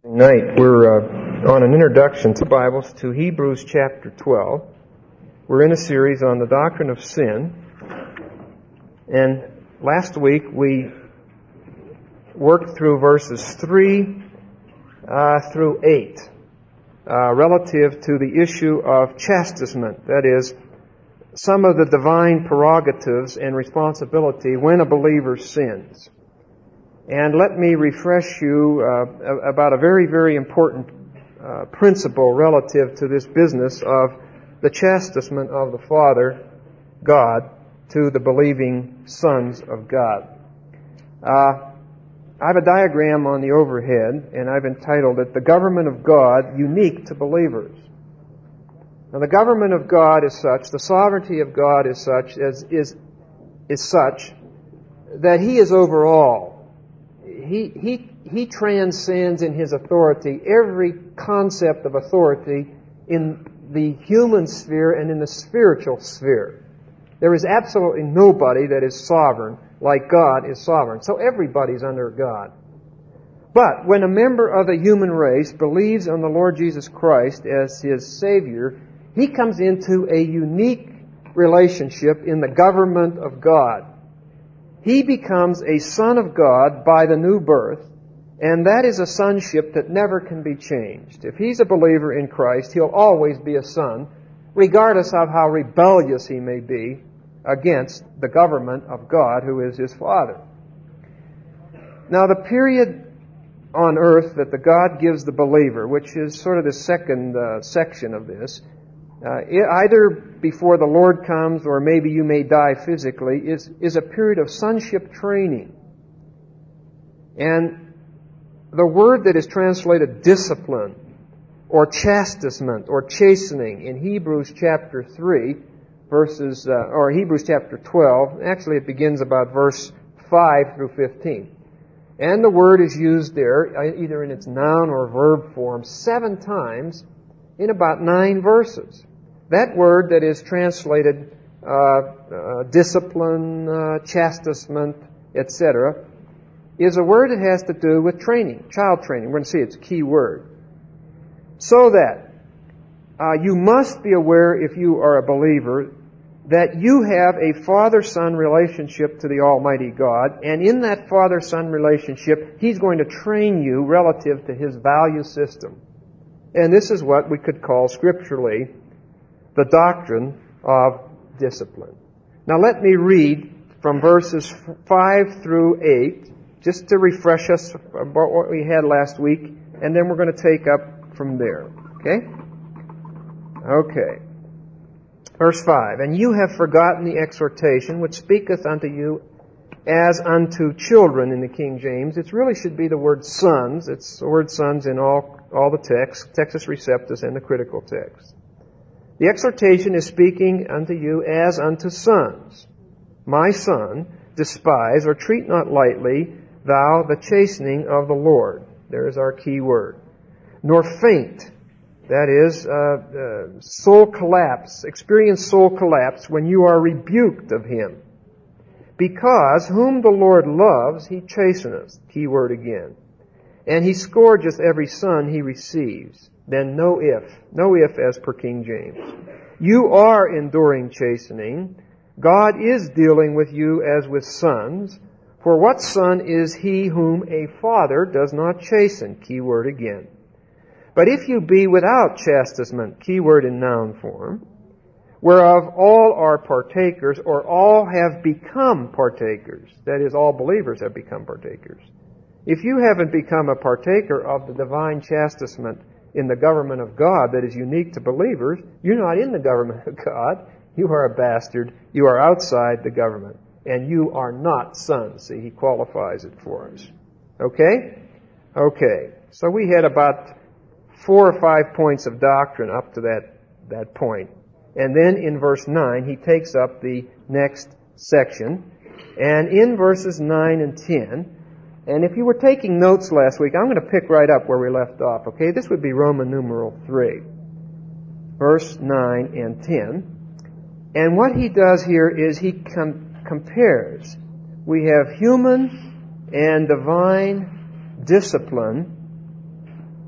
Tonight we're on an introduction to Bibles to Hebrews chapter 12. We're in a series on the doctrine of sin. And last week we worked through verses 3 through 8 relative to the issue of chastisement. That is, some of the divine prerogatives and responsibility when a believer sins. And let me refresh you about a very, very important principle relative to this business of the chastisement of the Father, God, to the believing sons of God. I have a diagram on the overhead, and I've entitled it, The Government of God Unique to Believers. Now, the government of God is such, the sovereignty of God is such, that He is over all. He transcends in His authority every concept of authority in the human sphere and in the spiritual sphere. There is absolutely nobody that is sovereign like God is sovereign. So everybody's under God. But when a member of the human race believes on the Lord Jesus Christ as his Savior, he comes into a unique relationship in the government of God. He becomes a son of God by the new birth, and that is a sonship that never can be changed. If he's a believer in Christ, he'll always be a son, regardless of how rebellious he may be against the government of God, who is his Father. Now, the period on earth that the God gives the believer, which is sort of the second section of this, either before the Lord comes or maybe you may die physically, is a period of sonship training. And the word that is translated discipline or chastisement or chastening in Hebrews chapter 3, or Hebrews chapter 12, actually it begins about verse 5 through 15. And the word is used there, either in its noun or verb form, 7 times in about 9 verses. That word that is translated discipline, chastisement, etc., is a word that has to do with training, child training. We're going to see it's a key word. So that you must be aware, if you are a believer, that you have a father-son relationship to the Almighty God, and in that father-son relationship, He's going to train you relative to His value system. And this is what we could call scripturally the doctrine of discipline. Now let me read from verses 5 through 8, just to refresh us about what we had last week, and then we're going to take up from there. Okay? Okay. Verse 5, And you have forgotten the exhortation which speaketh unto you as unto children in the King James. It really should be the word sons. It's the word sons in all the texts, Textus Receptus and the critical text. The exhortation is speaking unto you as unto sons. My son, despise or treat not lightly thou the chastening of the Lord. There is our key word. Nor faint, that is, soul collapse, experience soul collapse when you are rebuked of Him. Because whom the Lord loves, He chasteneth. Key word again. And He scourgeth every son He receives. Then no if as per King James. You are enduring chastening. God is dealing with you as with sons. For what son is he whom a father does not chasten? Key word again. But if you be without chastisement, key word in noun form, whereof all are partakers, or all have become partakers, that is, all believers have become partakers. If you haven't become a partaker of the divine chastisement in the government of God that is unique to believers, you're not in the government of God. You are a bastard. You are outside the government. And you are not sons. See, he qualifies it for us. Okay? Okay. So we had about 4 or 5 points of doctrine up to that point. And then in verse 9, he takes up the next section. And in verses 9 and 10, and if you were taking notes last week, I'm going to pick right up where we left off, okay? This would be Roman numeral 3, verse 9 and 10. And what he does here is he compares. We have human and divine discipline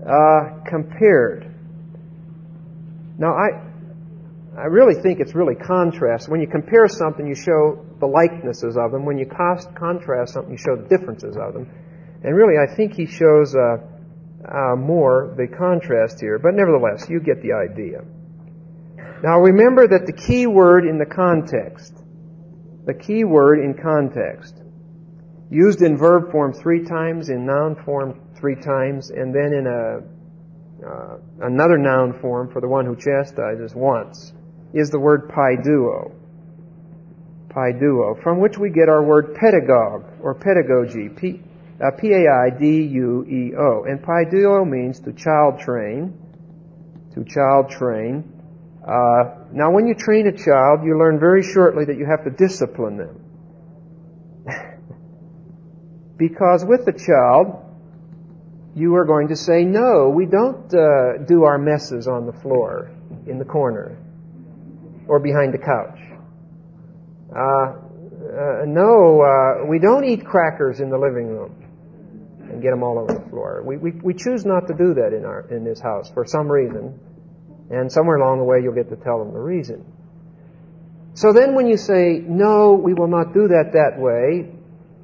compared. Now, I really think it's really contrast. When you compare something, you show the likenesses of them. When you contrast something, you show the differences of them. And really, I think he shows more the contrast here. But nevertheless, you get the idea. Now, remember that the key word in the context, used in verb form 3 times, in noun form 3 times, and then in another noun form for the one who chastises once, is the word paiduo. Paiduo, from which we get our word pedagogue or pedagogy, P-A-I-D-U-E-O. And paiduo means to child train. Now, when you train a child, you learn very shortly that you have to discipline them. Because with the child, you are going to say, no, we don't do our messes on the floor, in the corner, or behind the couch. No, we don't eat crackers in the living room and get them all over the floor. We choose not to do that in this house for some reason. And somewhere along the way, you'll get to tell them the reason. So then when you say, no, we will not do that way,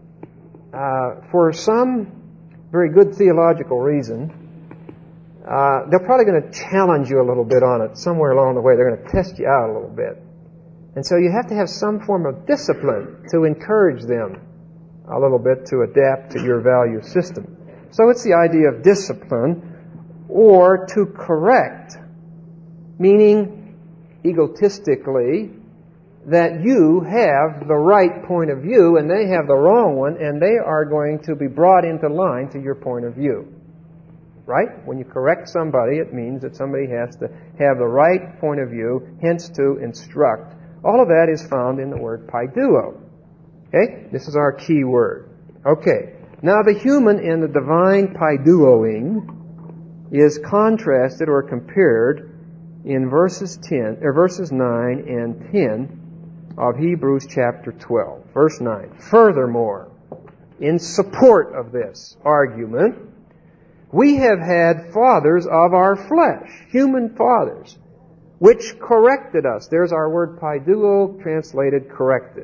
for some very good theological reason, they're probably going to challenge you a little bit on it. Somewhere along the way, they're going to test you out a little bit. And so you have to have some form of discipline to encourage them a little bit to adapt to your value system. So it's the idea of discipline, or to correct, meaning egotistically that you have the right point of view and they have the wrong one, and they are going to be brought into line to your point of view. Right? When you correct somebody, it means that somebody has to have the right point of view, hence to instruct. All of that is found in the word paiduo. Okay? This is our key word. Okay. Now the human and the divine paiduoing is contrasted or compared in verses 9 and 10 of Hebrews chapter 12. Verse 9. Furthermore, in support of this argument, we have had fathers of our flesh, human fathers, which corrected us. There's our word paiduo, translated corrected.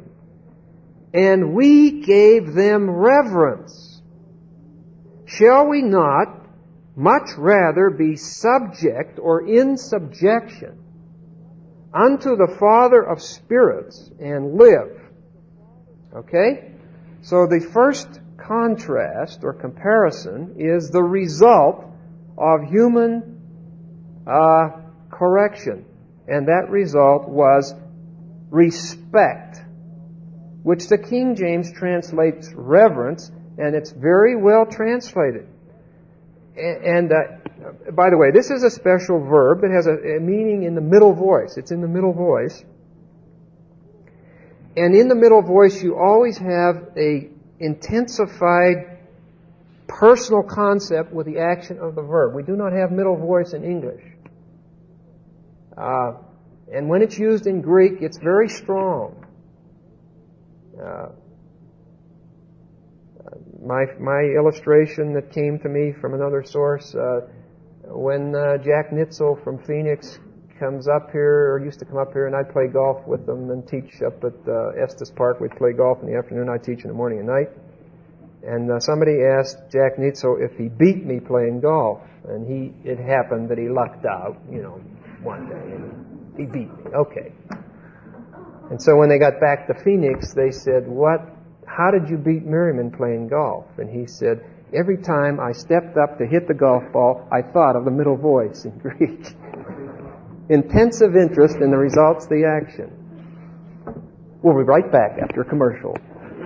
And we gave them reverence. Shall we not much rather be subject or in subjection unto the Father of spirits and live? Okay? So the first contrast or comparison is the result of human correction. And that result was respect, which the King James translates reverence, and it's very well translated. And by the way, this is a special verb that has a meaning in the middle voice. It's in the middle voice. And in the middle voice, you always have a intensified personal concept with the action of the verb. We do not have middle voice in English. And when it's used in Greek, it's very strong. My illustration that came to me from another source, when Jack Nitzel from Phoenix comes up here, or used to come up here, and I'd play golf with them and teach up at Estes Park. We'd play golf in the afternoon, I'd teach in the morning and night. And somebody asked Jack Nitzel if he beat me playing golf. And it happened that he lucked out, one day. And he beat me. Okay. And so when they got back to Phoenix, they said, how did you beat Merriman playing golf? And he said, every time I stepped up to hit the golf ball, I thought of the middle voice in Greek. Intensive interest in the results of the action. We'll be right back after a commercial.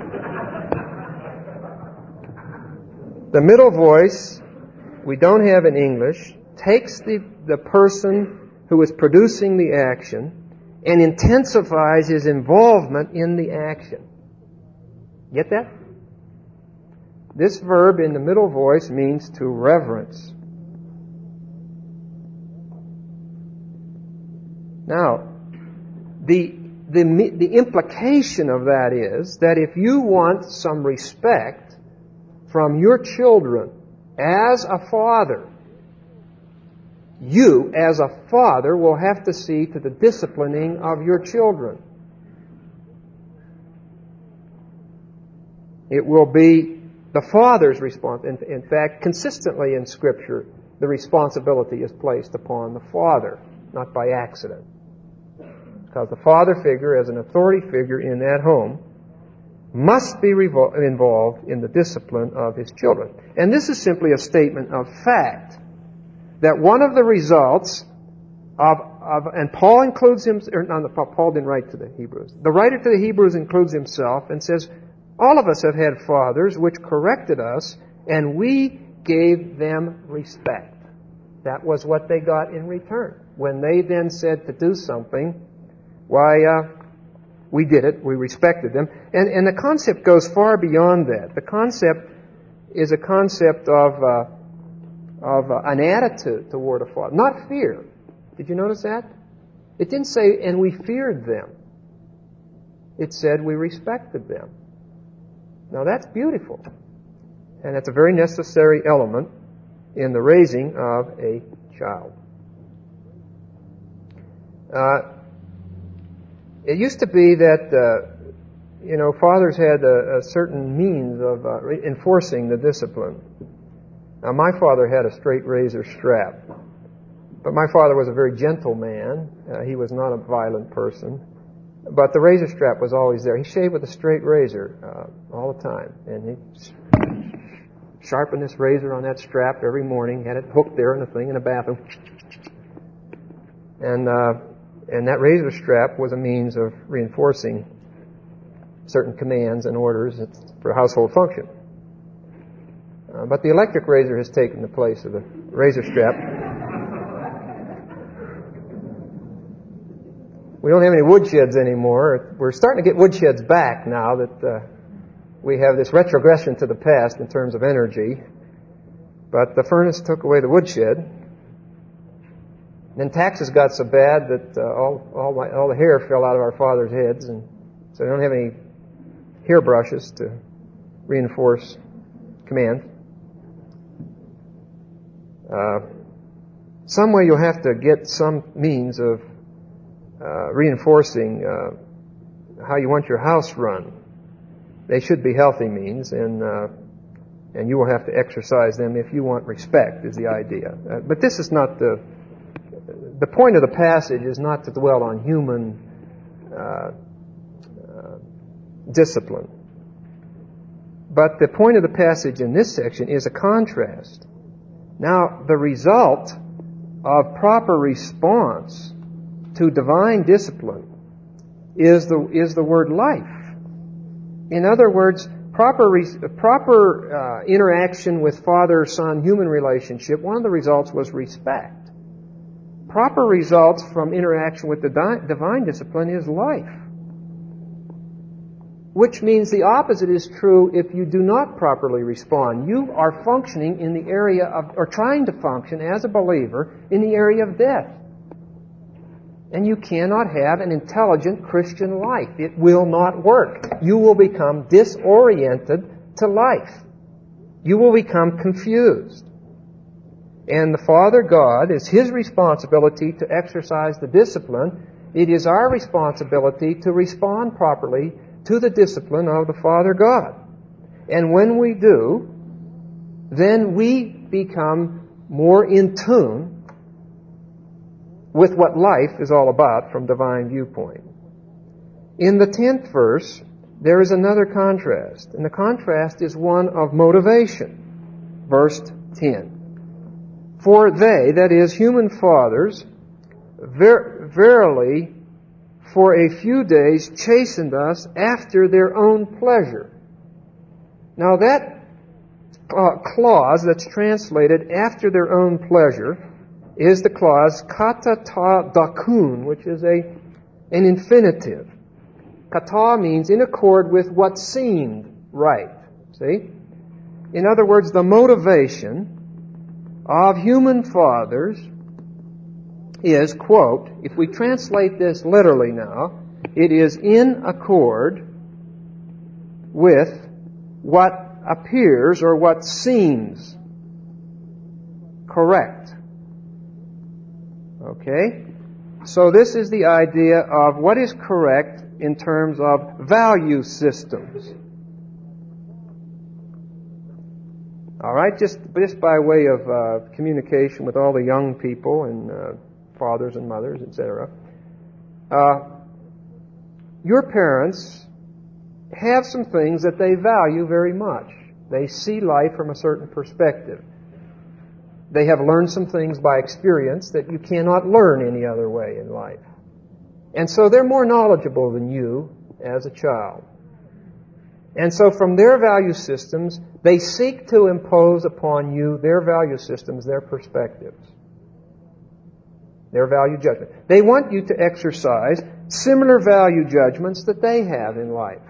The middle voice, we don't have in English, takes the person who is producing the action and intensifies his involvement in the action. Get that? This verb in the middle voice means to reverence. Now, the implication of that is that if you want some respect from your children as a father, you, as a father, will have to see to the disciplining of your children. It will be the father's response. In fact, consistently in Scripture, the responsibility is placed upon the father, not by accident. Because the father figure, as an authority figure in that home, must be involved in the discipline of his children. And this is simply a statement of fact, that one of the results and Paul includes him, Paul didn't write to the Hebrews. The writer to the Hebrews includes himself and says, all of us have had fathers which corrected us, and we gave them respect. That was what they got in return. When they then said to do something, why, we did it, we respected them. And the concept goes far beyond that. The concept is a concept of an attitude toward a father, not fear. Did you notice that? It didn't say, and we feared them. It said we respected them. Now that's beautiful. And it's a very necessary element in the raising of a child. It used to be that, fathers had a certain means of enforcing the discipline. Now, my father had a straight razor strap. But my father was a very gentle man. He was not a violent person. But the razor strap was always there. He shaved with a straight razor all the time. And he sharpened this razor on that strap every morning, had it hooked there in the thing in the bathroom. And that razor strap was a means of reinforcing certain commands and orders for household function. But the electric razor has taken the place of the razor strap. We don't have any woodsheds anymore. We're starting to get woodsheds back now that we have this retrogression to the past in terms of energy. But the furnace took away the woodshed. Then taxes got so bad that all the hair fell out of our fathers' heads, and so we don't have any hair brushes to reinforce command. Some way you'll have to get some means of reinforcing how you want your house run. They should be healthy means, and you will have to exercise them if you want respect, is the idea. But this is not the point of the passage is not to dwell on human discipline. But the point of the passage in this section is a contrast. Now, the result of proper response to divine discipline is the word life. In other words, proper interaction with father-son human relationship, one of the results was respect. Proper results from interaction with the divine discipline is life. Which means the opposite is true if you do not properly respond. You are functioning in the area of, or trying to function as a believer in the area of death. And you cannot have an intelligent Christian life. It will not work. You will become disoriented to life. You will become confused. And the Father God, is His responsibility to exercise the discipline. It is our responsibility to respond properly to the discipline of the Father God. And when we do, then we become more in tune with what life is all about from divine viewpoint. In the 10th verse, there is another contrast, and the contrast is one of motivation. Verse 10. For they, that is, human fathers, verily for a few days chastened us after their own pleasure. Now that clause that's translated after their own pleasure is the clause kata ta dakun, which is an infinitive. Kata means in accord with what seemed right. See? In other words, the motivation of human fathers is, quote, if we translate this literally now, it is in accord with what appears or what seems correct. Okay? So this is the idea of what is correct in terms of value systems. All right, just by way of communication with all the young people and fathers and mothers, etc. Your parents have some things that they value very much. They see life from a certain perspective. They have learned some things by experience that you cannot learn any other way in life. And so they're more knowledgeable than you as a child. And so from their value systems, they seek to impose upon you their value systems, their perspectives, their value judgment. They want you to exercise similar value judgments that they have in life,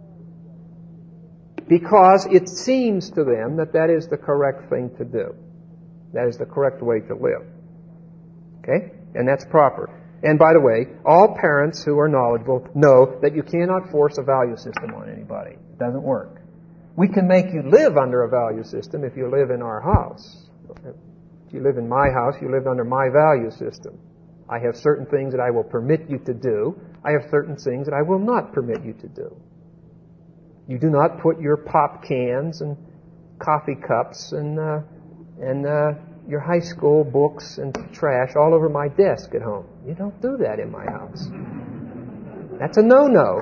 because it seems to them that that is the correct thing to do. That is the correct way to live. Okay? And that's proper. And by the way, all parents who are knowledgeable know that you cannot force a value system on anybody. It doesn't work. We can make you live under a value system if you live in our house. If you live in my house, you live under my value system. I have certain things that I will permit you to do. I have certain things that I will not permit you to do. You do not put your pop cans and coffee cups and your high school books and trash all over my desk at home. You don't do that in my house. That's a no-no.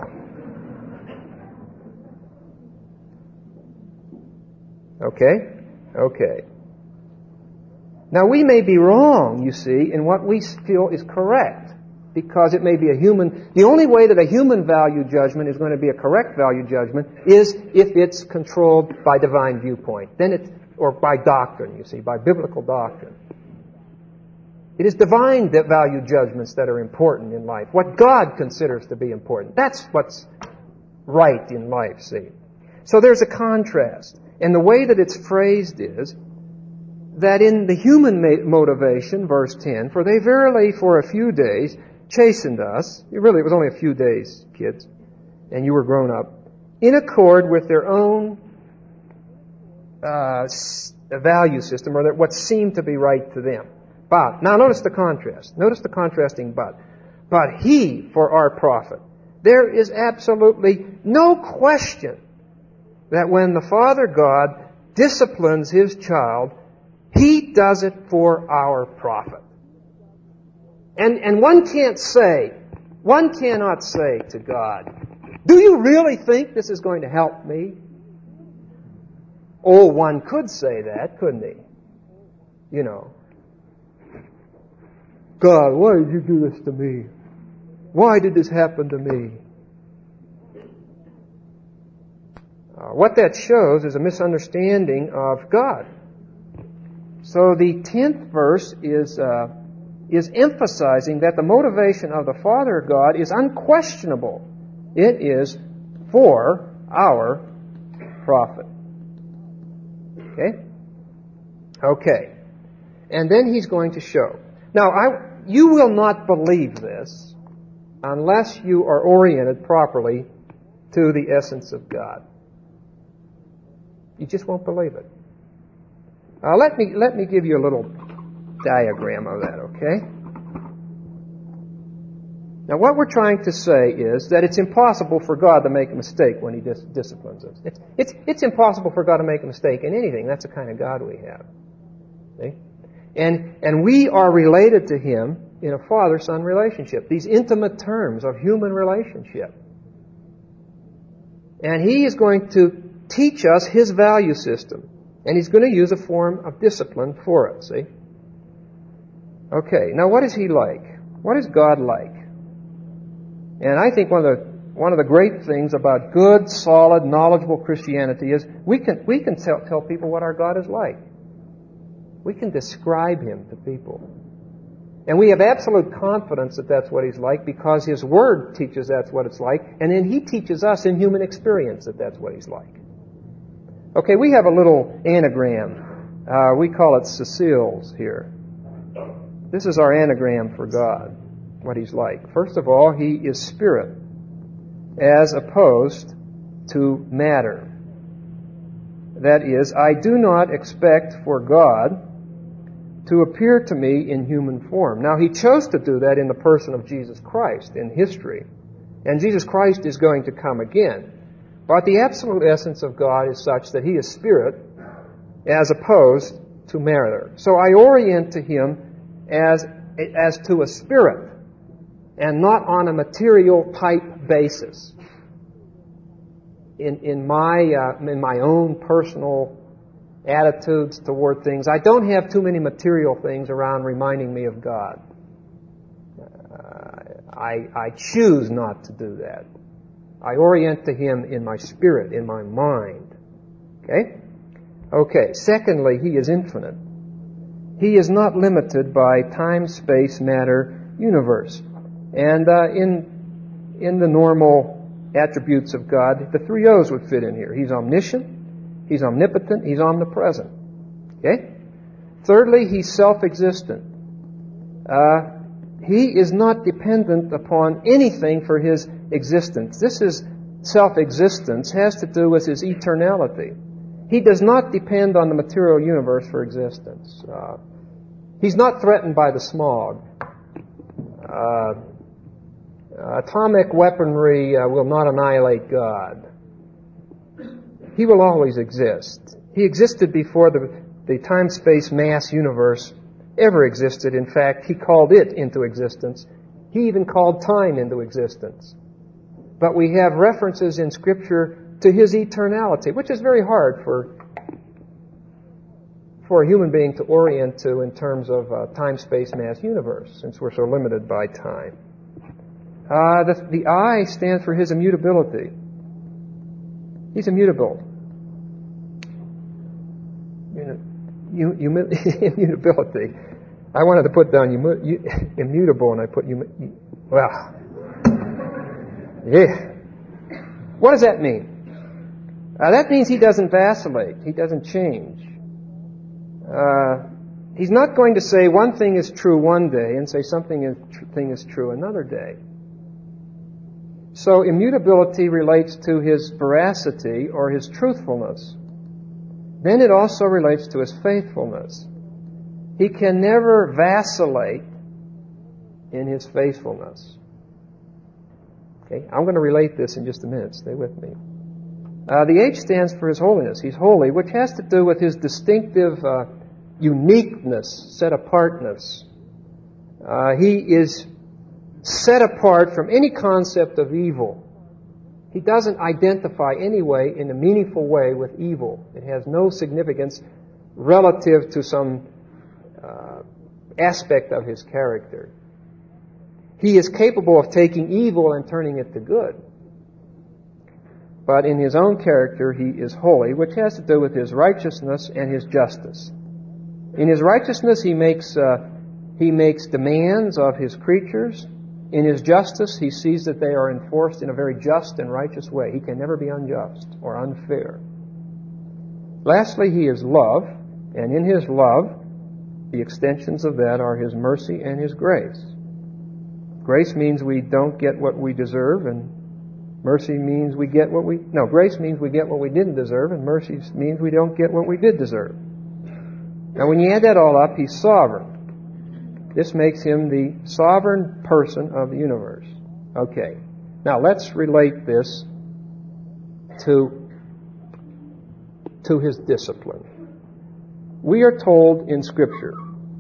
Okay? Okay. Now, we may be wrong, you see, in what we feel is correct, because it may be the only way that a human value judgment is going to be a correct value judgment is if it's controlled by divine viewpoint. Or by doctrine, you see, by biblical doctrine. It is divine value judgments that are important in life. What God considers to be important. That's what's right in life, see. So there's a contrast. And the way that it's phrased is that in the human motivation, verse 10, for they verily for a few days chastened us. It was only a few days, kids, and you were grown up, in accord with their own value system, or what seemed to be right to them. But, now notice the contrast. Notice the contrasting but. But he for our profit. There is absolutely no question that when the Father God disciplines His child, He does it for our profit. And one cannot say to God, do you really think this is going to help me? Oh, one could say that, couldn't he? You know. God, why did you do this to me? Why did this happen to me? What that shows is a misunderstanding of God. So the 10th verse is emphasizing that the motivation of the Father God is unquestionable. It is for our profit. Okay? Okay. And then he's going to show. Now, you will not believe this unless you are oriented properly to the essence of God. You just won't believe it. Let me give you a little diagram of that, okay? Now, what we're trying to say is that it's impossible for God to make a mistake when He disciplines us. It's impossible for God to make a mistake in anything. That's the kind of God we have. See? And we are related to Him in a father-son relationship. These intimate terms of human relationship. And He is going to teach us His value system. And He's going to use a form of discipline for it, see? Okay, now what is He like? What is God like? And I think one of the great things about good, solid, knowledgeable Christianity is we can tell people what our God is like. We can describe Him to people. And we have absolute confidence that that's what He's like because His Word teaches that's what it's like, and then He teaches us in human experience that that's what He's like. Okay, we have a little anagram. We call it Cecile's here. This is our anagram for God, what He's like. First of all, He is spirit, as opposed to matter. That is, I do not expect for God to appear to me in human form. Now, He chose to do that in the person of Jesus Christ in history. And Jesus Christ is going to come again. But the absolute essence of God is such that He is Spirit as opposed to matter. So I orient to Him as to a spirit and not on a material type basis. In my own personal attitudes toward things, I don't have too many material things around reminding me of God. I choose not to do that. I orient to Him in my spirit, in my mind. Okay. Secondly, He is infinite. He is not limited by time, space, matter, universe. And in the normal attributes of God, the three O's would fit in here. He's omniscient, He's omnipotent, He's omnipresent. Okay? Thirdly, He's self-existent. He is not dependent upon anything for His existence. This is self-existence, has to do with His eternality. He does not depend on the material universe for existence. He's not threatened by the smog. Atomic weaponry will not annihilate God. He will always exist. He existed before the time-space mass universe ever existed. In fact, He called it into existence. He even called time into existence. But we have references in Scripture to His eternality, which is very hard for a human being to orient to in terms of time, space, mass, universe, since we're so limited by time. The I stands for His immutability. He's immutable. Immutability. I wanted to put down immutable, and I put well. Yeah. What does that mean? That means He doesn't vacillate. He doesn't change. He's not going to say one thing is true one day and say something is true another day. So immutability relates to His veracity or His truthfulness. Then it also relates to His faithfulness. He can never vacillate in His faithfulness. Okay, I'm going to relate this in just a minute. Stay with me. The H stands for His holiness. He's holy, which has to do with His distinctive uniqueness, set-apartness. He is set apart from any concept of evil. He doesn't identify anyway in a meaningful way with evil. It has no significance relative to some aspect of His character. He is capable of taking evil and turning it to good. But in His own character, He is holy, which has to do with His righteousness and His justice. In His righteousness, He makes demands of His creatures. In His justice, He sees that they are enforced in a very just and righteous way. He can never be unjust or unfair. Lastly, He is love, and in His love, the extensions of that are His mercy and His grace. Grace means we don't get what we deserve, and mercy means we get what grace means we get what we didn't deserve, and mercy means we don't get what we did deserve. Now, when you add that all up, He's sovereign. This makes Him the sovereign person of the universe. Okay. Now, let's relate this to His discipline. We are told in Scripture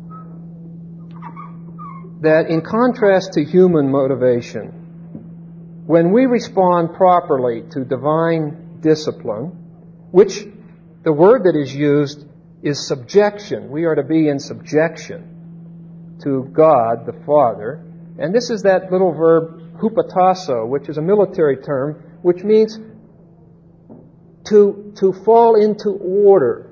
that in contrast to human motivation, when we respond properly to divine discipline, which the word that is used is subjection. We are to be in subjection to God the Father. And this is that little verb, hupatasso, which is a military term, which means to fall into order,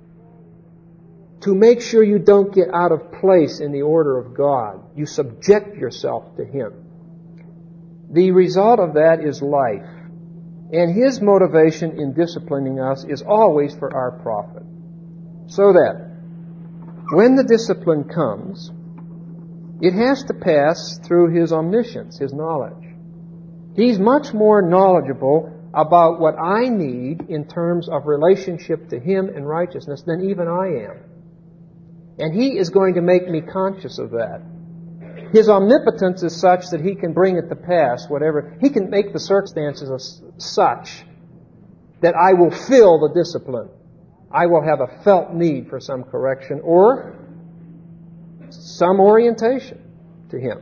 to make sure you don't get out of place in the order of God. You subject yourself to Him. The result of that is life. And His motivation in disciplining us is always for our profit. So that when the discipline comes, it has to pass through His omniscience, His knowledge. He's much more knowledgeable about what I need in terms of relationship to Him and righteousness than even I am. And He is going to make me conscious of that. His omnipotence is such that He can bring it to pass, whatever. He can make the circumstances such that I will feel the discipline. I will have a felt need for some correction or some orientation to Him.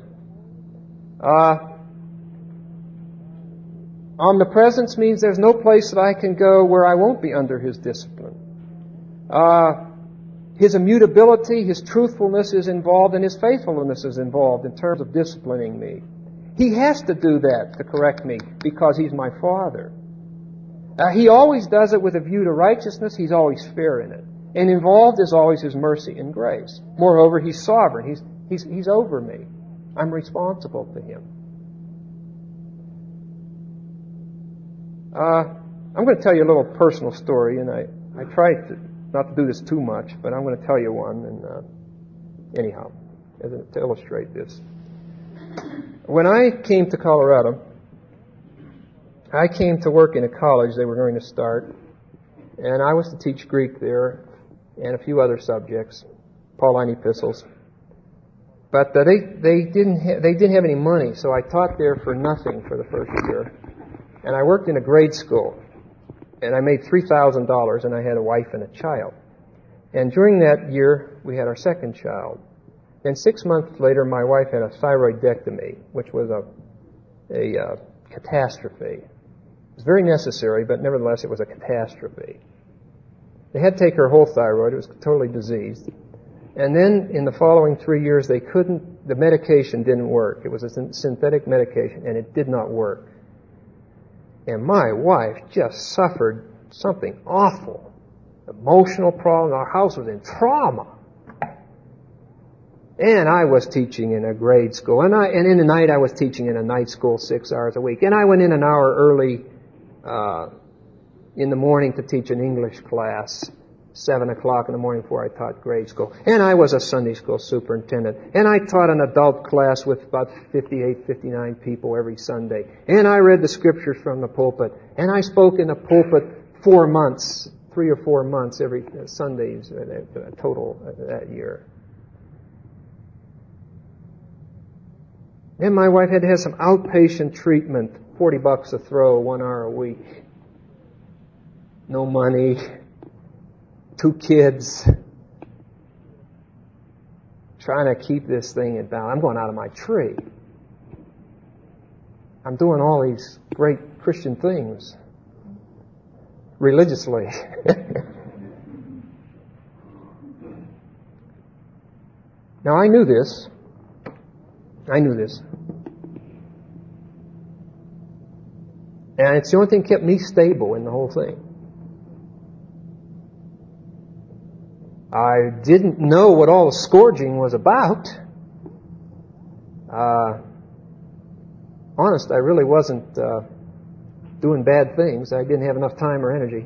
Omnipresence means there's no place that I can go where I won't be under His discipline. His immutability, His truthfulness is involved, and His faithfulness is involved in terms of disciplining me. He has to do that to correct me because He's my Father. He always does it with a view to righteousness. He's always fair in it. And involved is always His mercy and grace. Moreover, He's sovereign. He's over me. I'm responsible to Him. I'm going to tell you a little personal story, and I tried not to do this too much, but I'm going to tell you one, and anyhow, to illustrate this. When I came to Colorado, I came to work in a college they were going to start, and I was to teach Greek there and a few other subjects, Pauline epistles. But they didn't have any money, so I taught there for nothing for the first year. And I worked in a grade school, and I made $3,000, and I had a wife and a child. And during that year, we had our second child. And 6 months later, my wife had a thyroidectomy, which was a catastrophe. It was very necessary, but nevertheless, it was a catastrophe. They had to take her whole thyroid. It was totally diseased. And then in the following 3 years, the medication didn't work. It was a synthetic medication, and it did not work. And my wife just suffered something awful. Emotional problem. Our house was in trauma. And I was teaching in a grade school. And in the night I was teaching in a night school 6 hours a week. And I went in an hour early in the morning to teach an English class, 7 o'clock in the morning before I taught grade school. And I was a Sunday school superintendent. And I taught an adult class with about 58, 59 people every Sunday. And I read the scriptures from the pulpit. And I spoke in the pulpit 4 months, 3 or 4 months every Sundays total that year. And my wife had to have some outpatient treatment, $40 a throw, 1 hour a week. No money. 2 kids, trying to keep this thing in balance. I'm going out of my tree. I'm doing all these great Christian things religiously. Now, I knew this. And it's the only thing that kept me stable in the whole thing. I didn't know what all the scourging was about. Honest, I really wasn't doing bad things. I didn't have enough time or energy.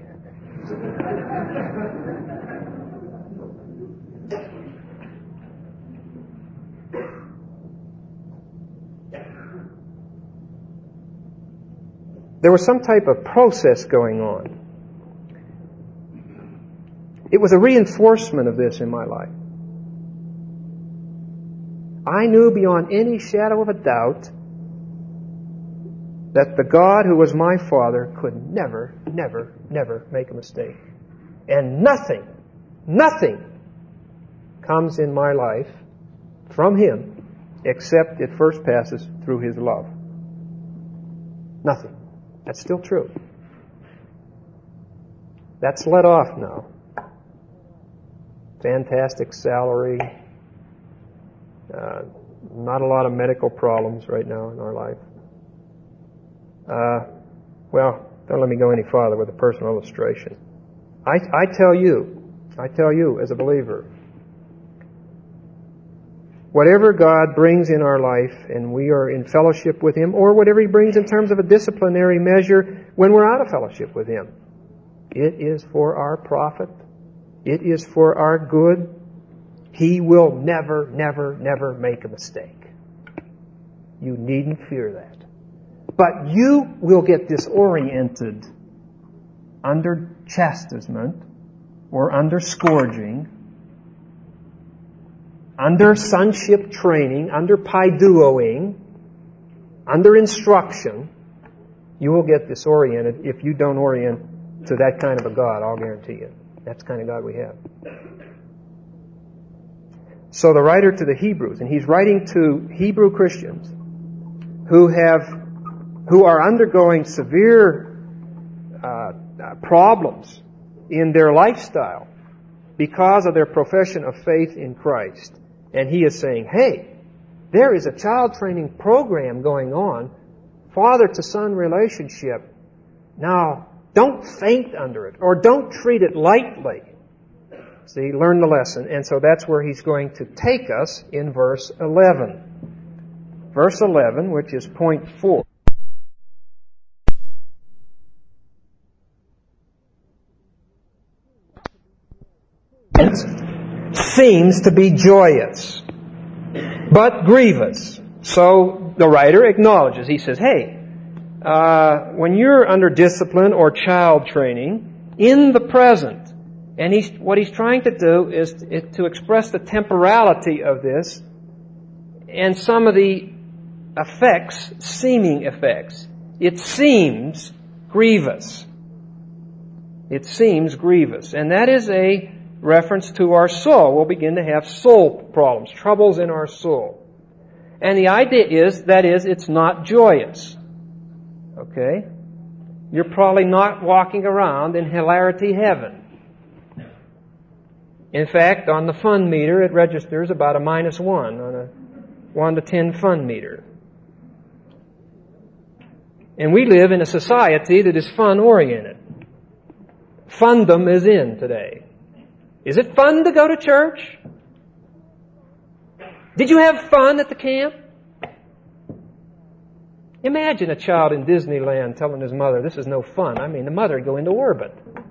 There was some type of process going on. It was a reinforcement of this in my life. I knew beyond any shadow of a doubt that the God who was my Father could never, never, never make a mistake. And nothing comes in my life from Him except it first passes through His love. Nothing. That's still true. That's let off now. Fantastic salary. Not a lot of medical problems right now in our life. Well, don't let me go any farther with a personal illustration. I tell you as a believer, whatever God brings in our life and we are in fellowship with Him, or whatever He brings in terms of a disciplinary measure when we're out of fellowship with Him, it is for our profit. It is for our good. He will never, never, never make a mistake. You needn't fear that. But you will get disoriented under chastisement or under scourging under sonship training, under paiduoing, under instruction, you will get disoriented if you don't orient to that kind of a God, I'll guarantee you. That's the kind of God we have. So the writer to the Hebrews, and he's writing to Hebrew Christians who are undergoing severe problems in their lifestyle because of their profession of faith in Christ. And he is saying, hey, there is a child training program going on, father-to-son relationship. Now, don't faint under it, or don't treat it lightly. See, learn the lesson. And so that's where he's going to take us in verse 11. Verse 11, which is point 4. Seems to be joyous, but grievous. So the writer acknowledges. He says, hey, when you're under discipline or child training, in the present, and what he's trying to do is to express the temporality of this and some of the effects, seeming effects. It seems grievous. It seems grievous. And that is a reference to our soul. We'll begin to have soul problems, troubles in our soul. And the idea is, it's not joyous. Okay? You're probably not walking around in hilarity heaven. In fact, on the fun meter, it registers about a -1 on a 1 to 10 fun meter. And we live in a society that is fun-oriented. Fundom is in today. Is it fun to go to church? Did you have fun at the camp? Imagine a child in Disneyland telling his mother, this is no fun. I mean, the mother would go into orbit.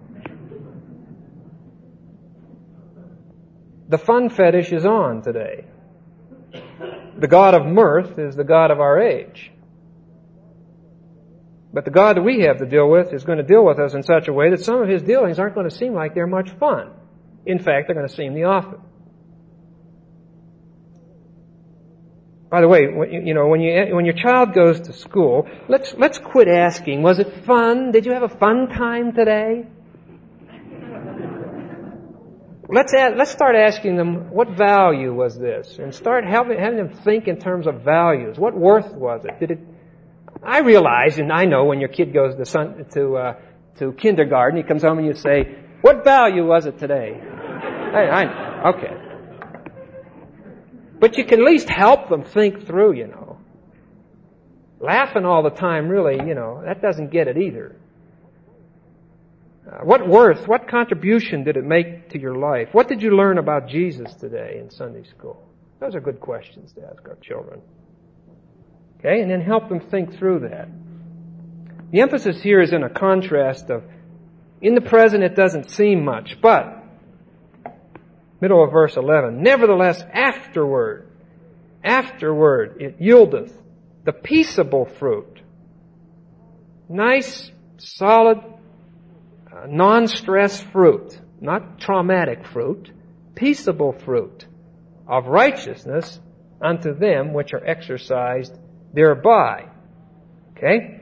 The fun fetish is on today. The God of mirth is the God of our age. But the God that we have to deal with is going to deal with us in such a way that some of His dealings aren't going to seem like they're much fun. In fact, they're going to seem the opposite. By the way, when your child goes to school, let's quit asking, was it fun? Did you have a fun time today? Let's start asking them, what value was this? And start having them think in terms of values. What worth was it? I realize, and I know when your kid goes to kindergarten, he comes home and you say, what value was it today? Okay. But you can at least help them think through, Laughing all the time, really, that doesn't get it either. What worth, what contribution did it make to your life? What did you learn about Jesus today in Sunday school? Those are good questions to ask our children. Okay, and then help them think through that. The emphasis here is in a contrast of, in the present it doesn't seem much, but, middle of verse 11, nevertheless afterward it yieldeth the peaceable fruit. Nice, solid, non-stress fruit, not traumatic fruit, peaceable fruit of righteousness unto them which are exercised thereby. Okay?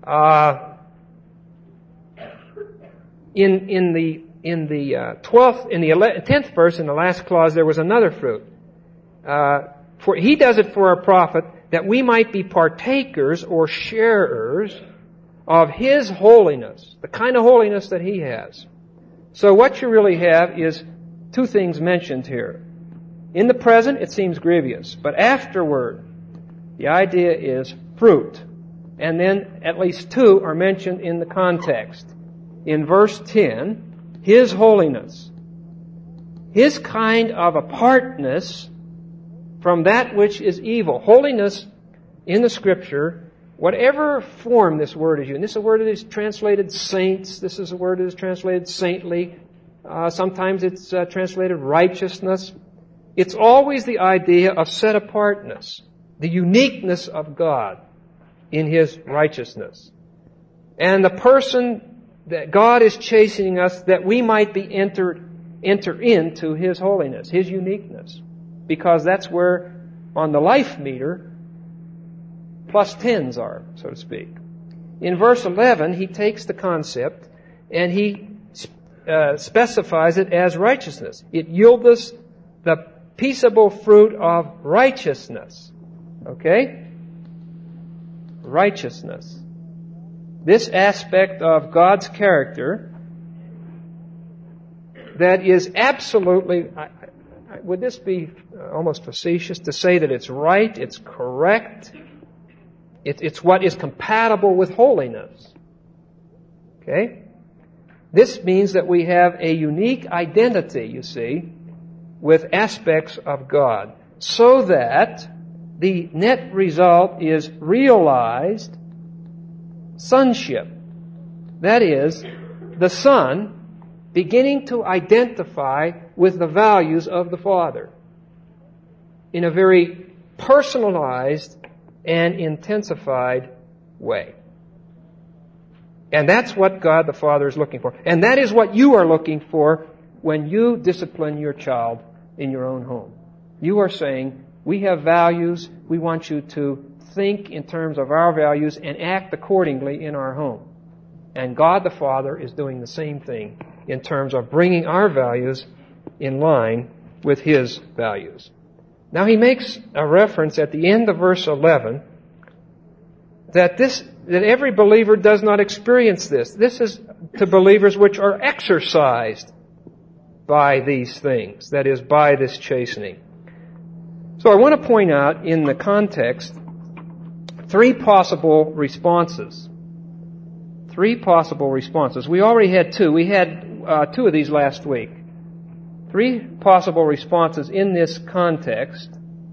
In the 10th verse, in the last clause, there was another fruit. For He does it for a profit, that we might be partakers or sharers of His holiness, the kind of holiness that He has. So what you really have is two things mentioned here. In the present, it seems grievous, but afterward, the idea is fruit. And then at least two are mentioned in the context. In verse 10, His holiness, His kind of apartness from that which is evil. Holiness in the Scripture, whatever form this word is used, and this is a word that is translated saints, this is a word that is translated saintly, sometimes it's translated righteousness. It's always the idea of set apartness, the uniqueness of God in His righteousness. And the person that God is chastening us that we might be enter into His holiness, His uniqueness. because that's where, on the life meter, plus 10s are, so to speak. In verse 11, he takes the concept and he specifies it as righteousness. It yieldeth the peaceable fruit of righteousness. Okay? Righteousness. This aspect of God's character that is absolutely, would this be almost facetious to say that it's right, it's correct, it's what is compatible with holiness? Okay? This means that we have a unique identity, you see, with aspects of God, so that the net result is realized sonship. That is, the Son beginning to identify with the values of the Father in a very personalized and intensified way. And that's what God the Father is looking for. And that is what you are looking for when you discipline your child in your own home. You are saying, we have values, we want you to think in terms of our values and act accordingly in our home. And God the Father is doing the same thing in terms of bringing our values in line with His values. Now he makes a reference at the end of verse 11 that every believer does not experience this. This is to believers which are exercised by these things, that is, by this chastening. So I want to point out in the context 3 possible responses. 3 possible responses. We already had 2. We had 2 of these last week. 3 possible responses in this context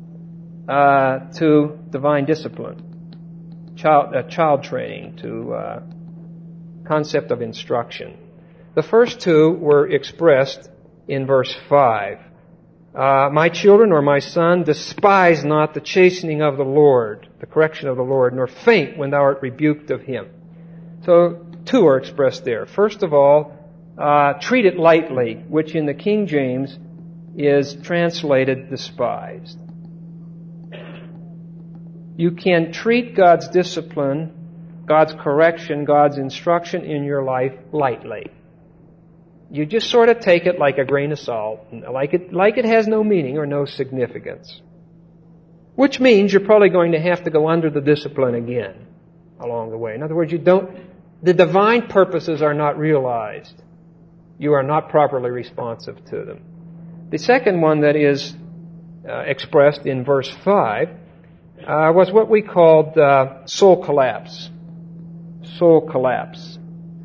to divine discipline. Child training, to concept of instruction. The first 2 were expressed in verse 5. My children, or my son, despise not the chastening of the Lord, the correction of the Lord, nor faint when thou art rebuked of Him. So 2 are expressed there. First of all, treat it lightly, which in the King James is translated despised. You can treat God's discipline, God's correction, God's instruction in your life lightly. You just sort of take it like a grain of salt, like it has no meaning or no significance. Which means you're probably going to have to go under the discipline again along the way. In other words, the divine purposes are not realized. You are not properly responsive to them. The second one that is expressed in verse 5 was what we called soul collapse. Soul collapse.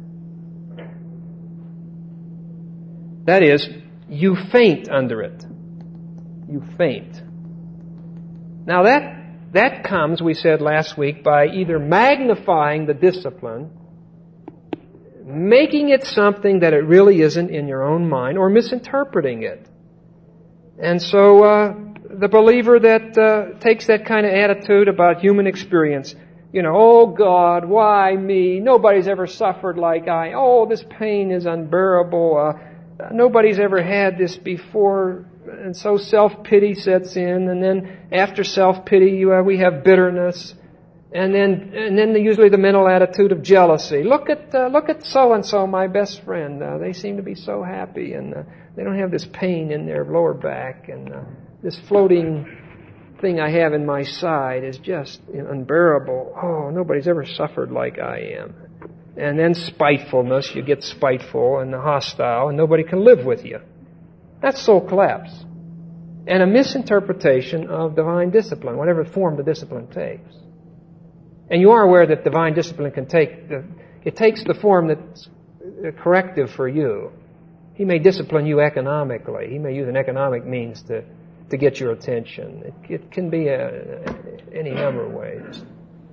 That is, you faint under it. You faint. Now that comes, we said last week, by either magnifying the discipline, making it something that it really isn't in your own mind, or misinterpreting it. And so the believer that takes that kind of attitude about human experience, oh God, why me? Nobody's ever suffered like I. Oh, this pain is unbearable. Nobody's ever had this before. And so self-pity sets in, and then after self-pity we have bitterness, and then usually the mental attitude of jealousy. Look at so and so, my best friend. They seem to be so happy, and they don't have this pain in their lower back, and this floating thing I have in my side is just unbearable. Oh, nobody's ever suffered like I am. And then spitefulness. You get spiteful and hostile, and nobody can live with you. That's soul collapse. And a misinterpretation of divine discipline, whatever form the discipline takes. And you are aware that divine discipline it takes the form that's corrective for you. He may discipline you economically. He may use an economic means to get your attention. It can be any number of ways.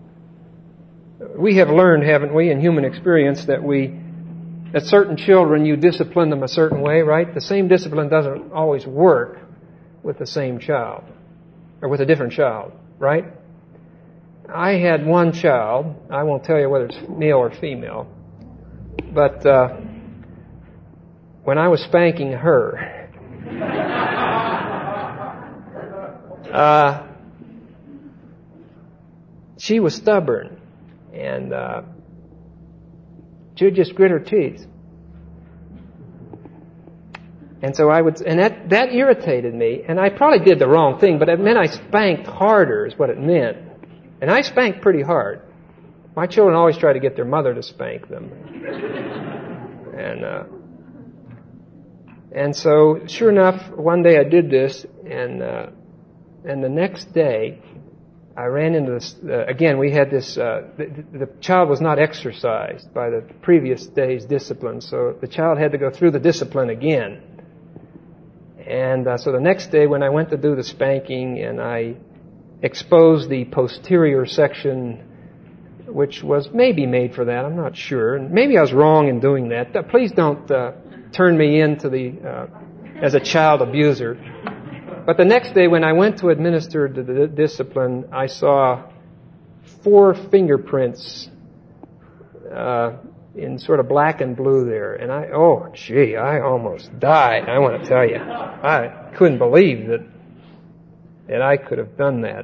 We have learned, haven't we, in human experience that certain children, you discipline them a certain way, right? The same discipline doesn't always work with the same child, or with a different child, right? I had one child, I won't tell you whether it's male or female, but when I was spanking her, She was stubborn, and she would just grit her teeth. And so that irritated me, and I probably did the wrong thing, but it meant I spanked harder is what it meant. And I spanked pretty hard. My children always try to get their mother to spank them. And so, sure enough, one day I did this, and the next day, I ran into this, again, we had this, the child was not exercised by the previous day's discipline, so the child had to go through the discipline again. And so the next day when I went to do the spanking and I exposed the posterior section, which was maybe made for that, I'm not sure. And maybe I was wrong in doing that. Please don't turn me into as a child abuser. But the next day when I went to administer the discipline, I saw 4 fingerprints in sort of black and blue there. And I almost died, I want to tell you. I couldn't believe that I could have done that.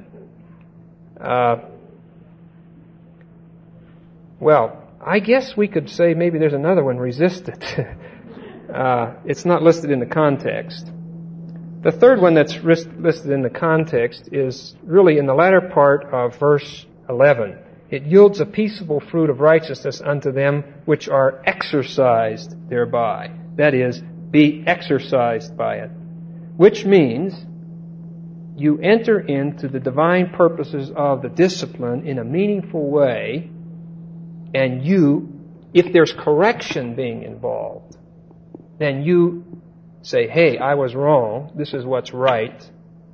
Well, I guess we could say maybe there's another one, resist it. It's not listed in the context. The third one that's listed in the context is really in the latter part of verse 11. It yields a peaceable fruit of righteousness unto them which are exercised thereby. That is, be exercised by it. Which means you enter into the divine purposes of the discipline in a meaningful way, and if there's correction being involved, then you say, hey, I was wrong. This is what's right.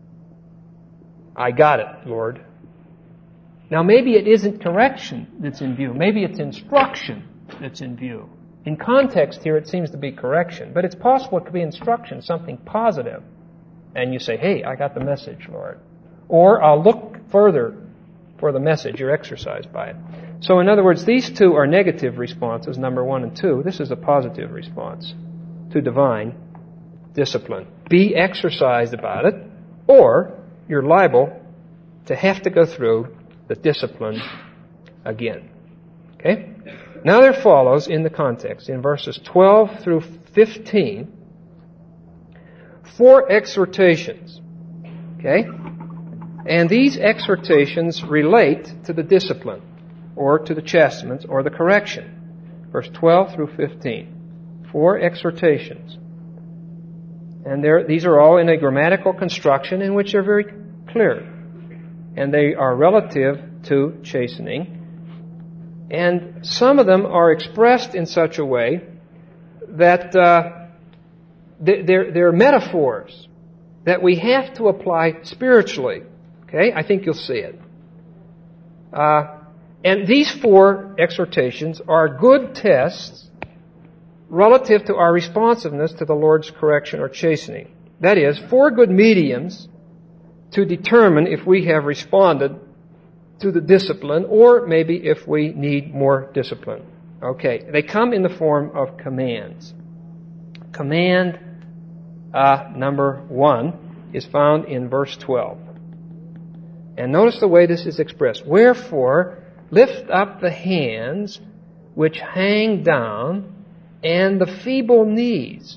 I got it, Lord. Now, maybe it isn't correction that's in view. Maybe it's instruction that's in view. In context here, it seems to be correction. But it's possible it could be instruction, something positive. And you say, hey, I got the message, Lord. Or I'll look further for the message. You're exercised by it. So, in other words, these two are negative responses, number 1 and 2. This is a positive response to divine discipline. Be exercised about it, or you're liable to have to go through the discipline again. Okay? Now there follows, in the context, in verses 12 through 15, 4 exhortations. Okay? And these exhortations relate to the discipline, or to the chastisements, or the correction. Verse 12 through 15. 4 exhortations. And these are all in a grammatical construction in which they're very clear. And they are relative to chastening. And some of them are expressed in such a way that they're metaphors that we have to apply spiritually. Okay? I think you'll see it. And these 4 exhortations are good tests relative to our responsiveness to the Lord's correction or chastening. That is, 4 good mediums to determine if we have responded to the discipline, or maybe if we need more discipline. Okay, they come in the form of commands. Command number 1 is found in verse 12. And notice the way this is expressed. Wherefore, lift up the hands which hang down, and the feeble knees.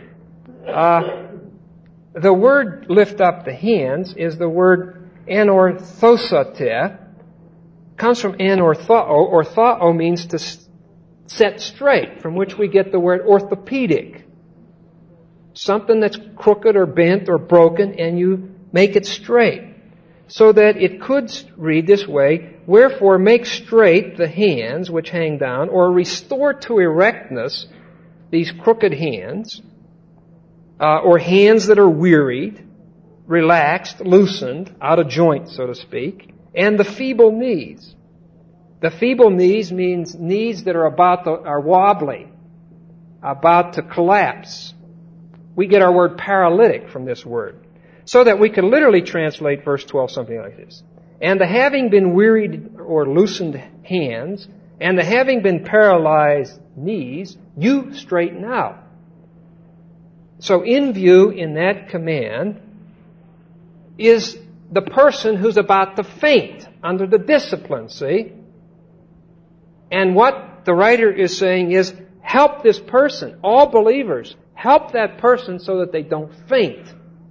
The word lift up the hands is the word anorthosate. Comes from anorthao. Orthao means to set straight, from which we get the word orthopedic. Something that's crooked or bent or broken, and you make it straight. So that it could read this way, wherefore make straight the hands which hang down, or restore to erectness these crooked hands, or hands that are wearied, relaxed, loosened, out of joint, so to speak, and the feeble knees. The feeble knees means knees that are wobbly, about to collapse. We get our word paralytic from this word. So that we can literally translate verse 12 something like this. And the having been wearied or loosened hands, and the having been paralyzed knees, you straighten out. So in view in that command is the person who's about to faint under the discipline, see? And what the writer is saying is, help this person, all believers, help that person so that they don't faint.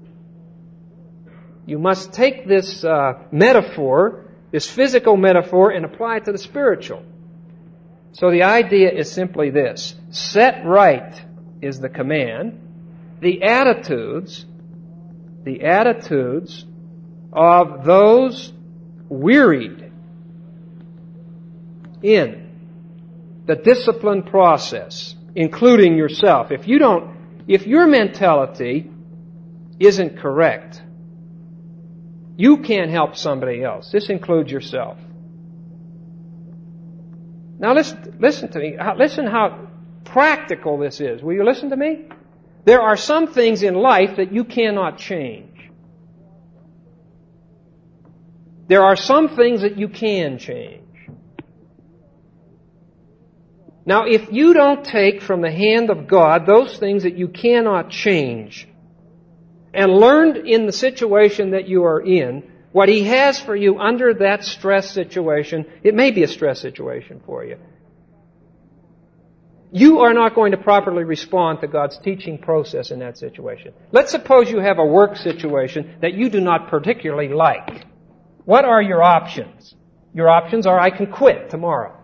You must take this metaphor, this physical metaphor, and apply it to the spiritual. So the idea is simply this. Set right is the command. The attitudes of those wearied in the discipline process, including yourself. If your mentality isn't correct, you can't help somebody else. This includes yourself. Now listen to me. Listen how practical this is. Will you listen to me? There are some things in life that you cannot change. There are some things that you can change. Now, if you don't take from the hand of God those things that you cannot change and learn in the situation that you are in what He has for you under that stress situation, it may be a stress situation for you. You are not going to properly respond to God's teaching process in that situation. Let's suppose you have a work situation that you do not particularly like. What are your options? Your options are, I can quit tomorrow.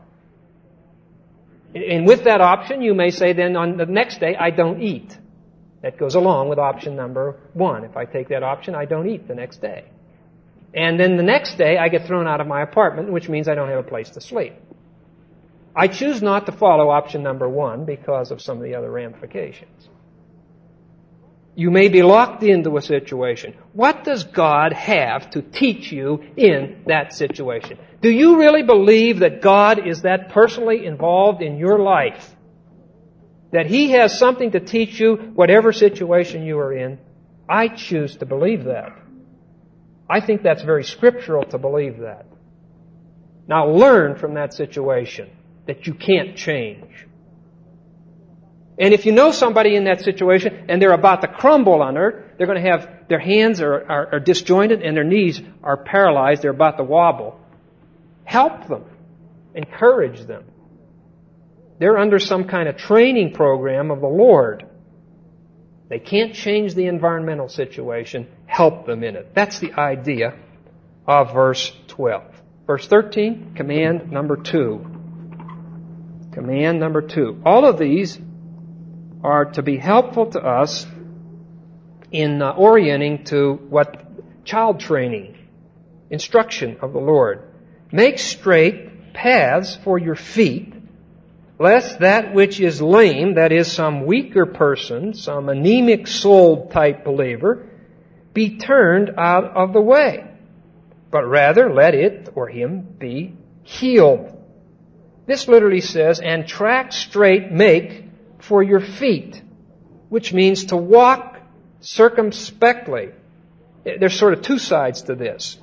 And with that option, you may say then on the next day, I don't eat. That goes along with option number 1. If I take that option, I don't eat the next day. And then the next day, I get thrown out of my apartment, which means I don't have a place to sleep. I choose not to follow option number 1 because of some of the other ramifications. You may be locked into a situation. What does God have to teach you in that situation? Do you really believe that God is that personally involved in your life? That He has something to teach you whatever situation you are in? I choose to believe that. I think that's very scriptural to believe that. Now learn from that situation that you can't change. And if you know somebody in that situation and they're about to crumble under it, they're going to have their hands are disjointed and their knees are paralyzed, they're about to wobble. Help them. Encourage them. They're under some kind of training program of the Lord. They can't change the environmental situation. Help them in it. That's the idea of verse 12. Verse 13, command number 2. Command number 2. All of these are to be helpful to us in orienting to what child training, instruction of the Lord. Make straight paths for your feet, lest that which is lame, that is some weaker person, some anemic souled type believer, be turned out of the way, but rather let it or him be healed. This literally says, and track straight make for your feet, which means to walk circumspectly. There's sort of two sides to this.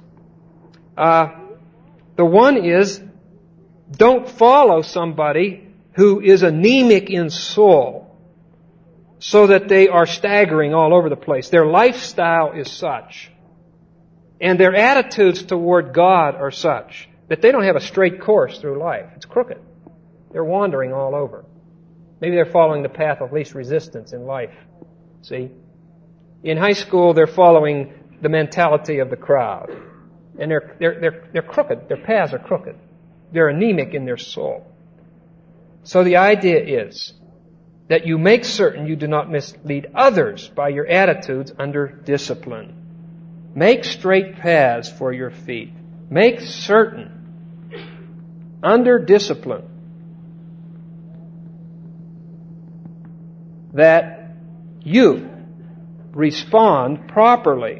The one is, don't follow somebody who is anemic in soul so that they are staggering all over the place. Their lifestyle is such, and their attitudes toward God are such, that they don't have a straight course through life. It's crooked. They're wandering all over. Maybe they're following the path of least resistance in life. See? In high school, they're following the mentality of the crowd. And they're crooked. Their paths are crooked. They're anemic in their soul. So the idea is that you make certain you do not mislead others by your attitudes under discipline. Make straight paths for your feet. Make certain under discipline that you respond properly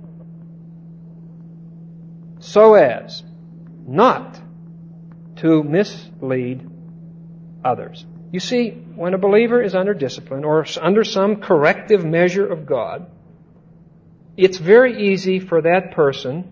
so as not to mislead others. You see, when a believer is under discipline or under some corrective measure of God, it's very easy for that person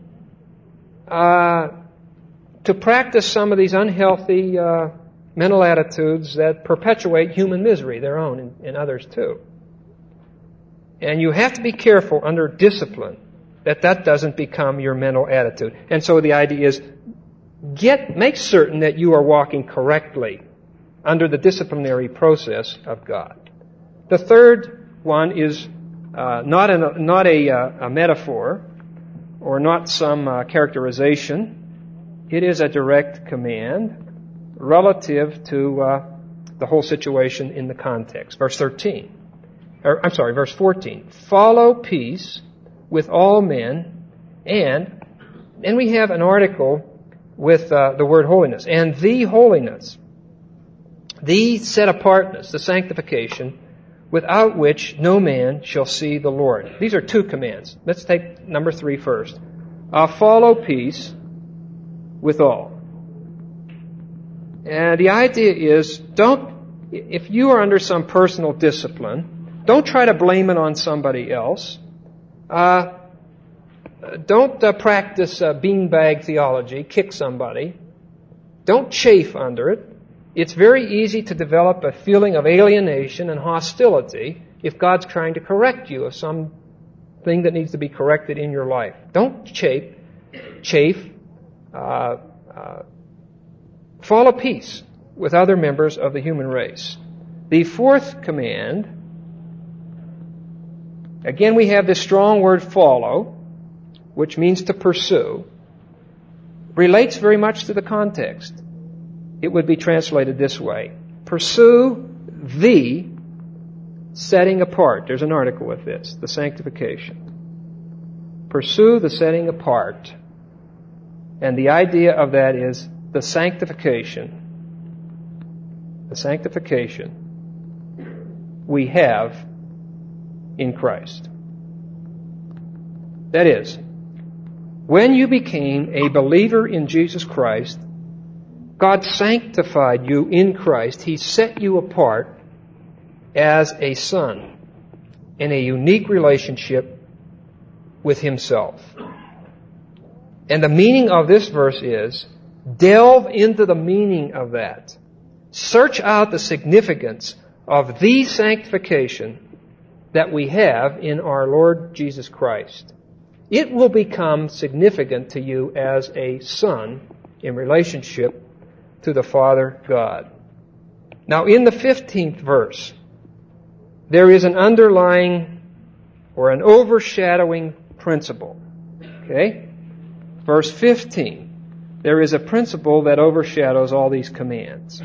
to practice some of these unhealthy mental attitudes that perpetuate human misery, their own and others too. And you have to be careful under discipline that doesn't become your mental attitude. And so the idea is, make certain that you are walking correctly under the disciplinary process of God. The third one is not a metaphor or not some characterization. It is a direct command relative to the whole situation in the context. Verse 14. Follow peace with all men, and we have an article with the word holiness. And the holiness, the set-apartness, the sanctification, without which no man shall see the Lord. These are two commands. Let's take number 3 first. Follow peace with all. And the idea is, if you are under some personal discipline, don't try to blame it on somebody else. Don't practice beanbag theology, kick somebody. Don't chafe under it. It's very easy to develop a feeling of alienation and hostility if God's trying to correct you of something that needs to be corrected in your life. Don't chafe. Follow peace with other members of the human race. The fourth command, again we have this strong word follow, which means to pursue, relates very much to the context. It would be translated this way. Pursue the setting apart. There's an article with this, the sanctification. Pursue the setting apart. And the idea of that is the sanctification. The sanctification we have in Christ. That is, when you became a believer in Jesus Christ, God sanctified you in Christ. He set you apart as a son in a unique relationship with Himself. And the meaning of this verse is, delve into the meaning of that. Search out the significance of the sanctification that we have in our Lord Jesus Christ. It will become significant to you as a son in relationship to the Father God. Now, in the 15th verse, there is an underlying or an overshadowing principle. Okay? Verse 15. There is a principle that overshadows all these commands.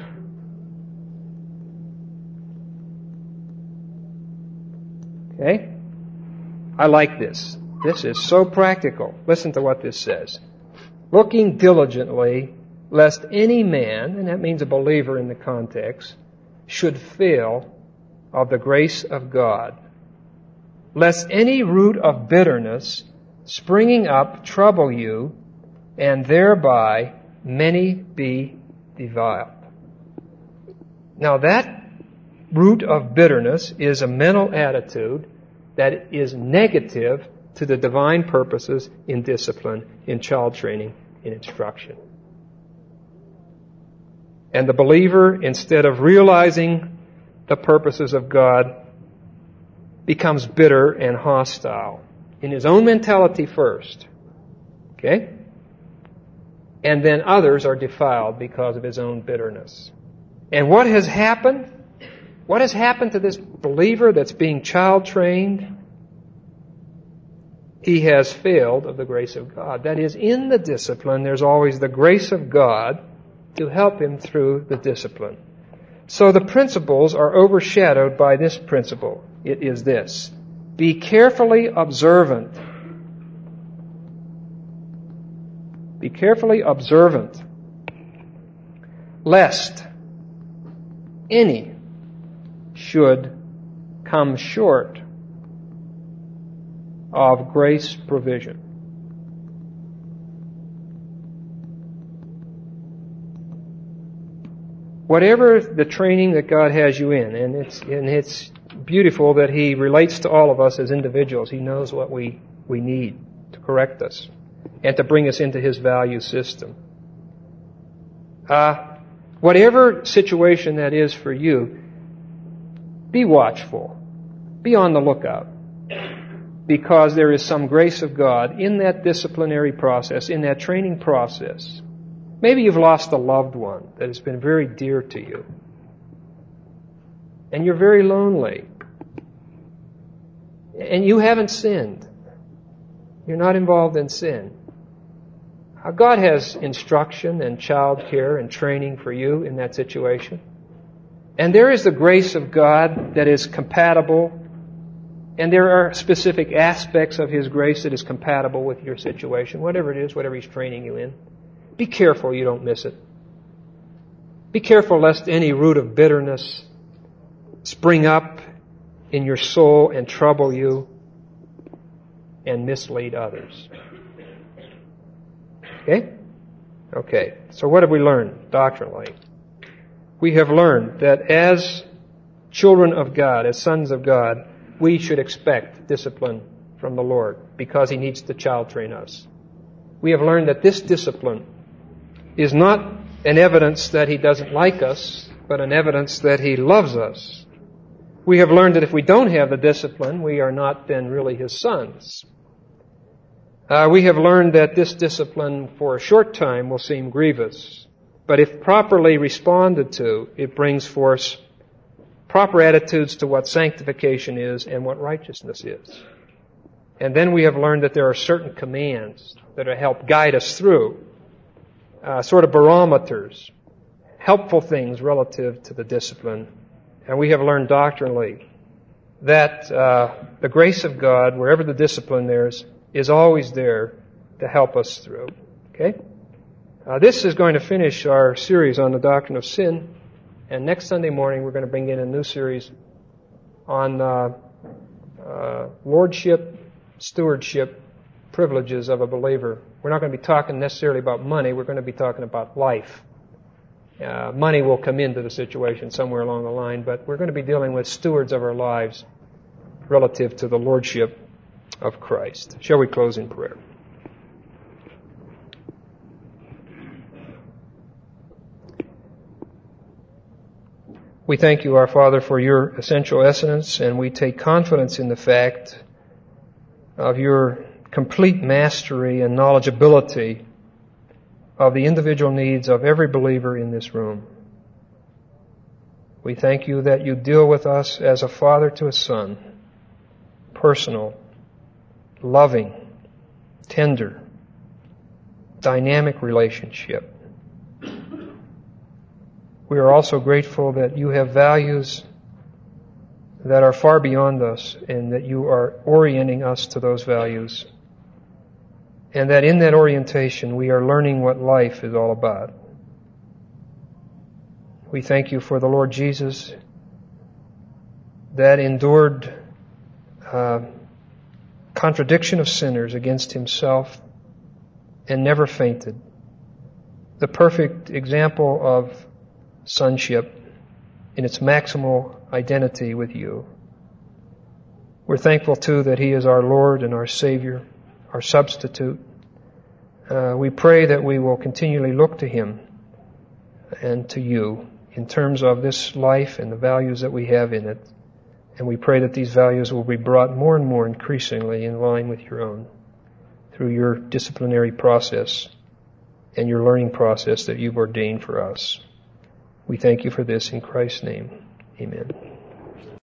Okay? I like this. This is so practical. Listen to what this says. Looking diligently, lest any man, and that means a believer in the context, should fail of the grace of God, lest any root of bitterness springing up trouble you, and thereby many be defiled. Now that root of bitterness is a mental attitude that is negative to the divine purposes in discipline, in child training, in instruction. And the believer, instead of realizing the purposes of God, becomes bitter and hostile in his own mentality first. Okay? And then others are defiled because of his own bitterness. And what has happened? What has happened to this believer that's being child trained? He has failed of the grace of God. That is, in the discipline, there's always the grace of God to help him through the discipline. So the principles are overshadowed by this principle. It is this: be carefully observant. Be carefully observant, lest any should come short of grace provision. Whatever the training that God has you in, and it's beautiful that He relates to all of us as individuals. He knows what we need to correct us and to bring us into His value system. Whatever situation that is for you, be watchful. Be on the lookout. because there is some grace of God in that disciplinary process, in that training process. Maybe you've lost a loved one that has been very dear to you. And you're very lonely. And you haven't sinned. You're not involved in sin. God has instruction and child care and training for you in that situation. And there is the grace of God that is compatible. And there are specific aspects of His grace that is compatible with your situation, whatever it is, whatever He's training you in. Be careful you don't miss it. Be careful lest any root of bitterness spring up in your soul and trouble you and mislead others. Okay? Okay. So what have we learned doctrinally? We have learned that as children of God, as sons of God, we should expect discipline from the Lord because He needs to child train us. We have learned that this discipline is not an evidence that He doesn't like us, but an evidence that He loves us. We have learned that if we don't have the discipline, we are not then really His sons. We have learned that this discipline for a short time will seem grievous, but if properly responded to, it brings forth proper attitudes to what sanctification is and what righteousness is. And then we have learned that there are certain commands that help guide us through, sort of barometers, helpful things relative to the discipline. And we have learned doctrinally that the grace of God, wherever the discipline there is always there to help us through. Okay? This is going to finish our series on the doctrine of sin. And next Sunday morning, we're going to bring in a new series on lordship, stewardship, privileges of a believer. We're not going to be talking necessarily about money. We're going to be talking about life. Money will come into the situation somewhere along the line, but we're going to be dealing with stewards of our lives relative to the lordship of Christ. Shall we close in prayer? We thank you, our Father, for your essential essence, and we take confidence in the fact of your complete mastery and knowledgeability of the individual needs of every believer in this room. We thank you that you deal with us as a father to a son, personal, loving, tender, dynamic relationship. We are also grateful that you have values that are far beyond us and that you are orienting us to those values. And that in that orientation we are learning what life is all about. We thank you for the Lord Jesus that endured contradiction of sinners against Himself and never fainted. The perfect example of sonship in its maximal identity with you. We're thankful too that He is our Lord and our Savior, our substitute. We pray that we will continually look to Him and to you in terms of this life and the values that we have in it. And we pray that these values will be brought more and more increasingly in line with your own through your disciplinary process and your learning process that you've ordained for us. We thank you for this in Christ's name. Amen.